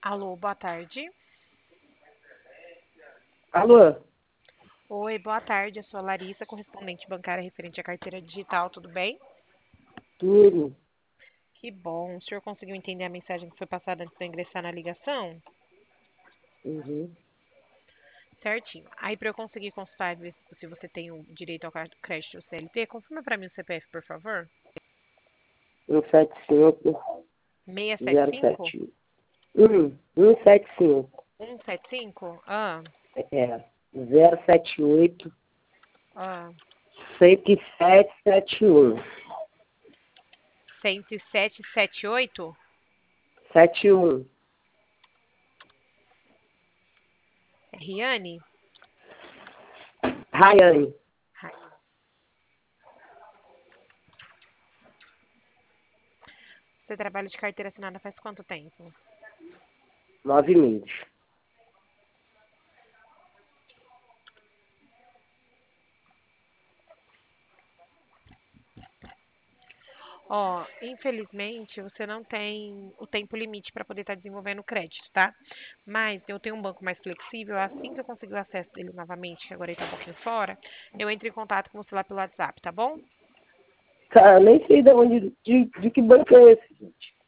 Alô, boa tarde. Alô, Oi, boa tarde. Eu sou a Larissa, correspondente bancária referente à carteira digital, tudo bem? tudo? Que bom. O senhor conseguiu entender a mensagem que foi passada antes de eu ingressar na ligação? Uhum. Certinho. Aí, para eu conseguir consultar e ver se você tem o direito ao crédito ou CLT, confirma para mim o CPF, por favor. 175 675? 071. 175. 175? Ah, É. 078 ah. 107 71. 10778? 71. É Riane? Rayane. Ai. Você trabalha de carteira assinada faz quanto tempo? 9 meses. Ó, infelizmente, você não tem o tempo limite para poder estar desenvolvendo crédito, tá? Mas eu tenho um banco mais flexível, assim que eu conseguir o acesso dele novamente, que agora ele tá um pouquinho fora, eu entro em contato com você lá pelo WhatsApp, tá bom? Cara, nem sei de onde, de que banco é esse, gente.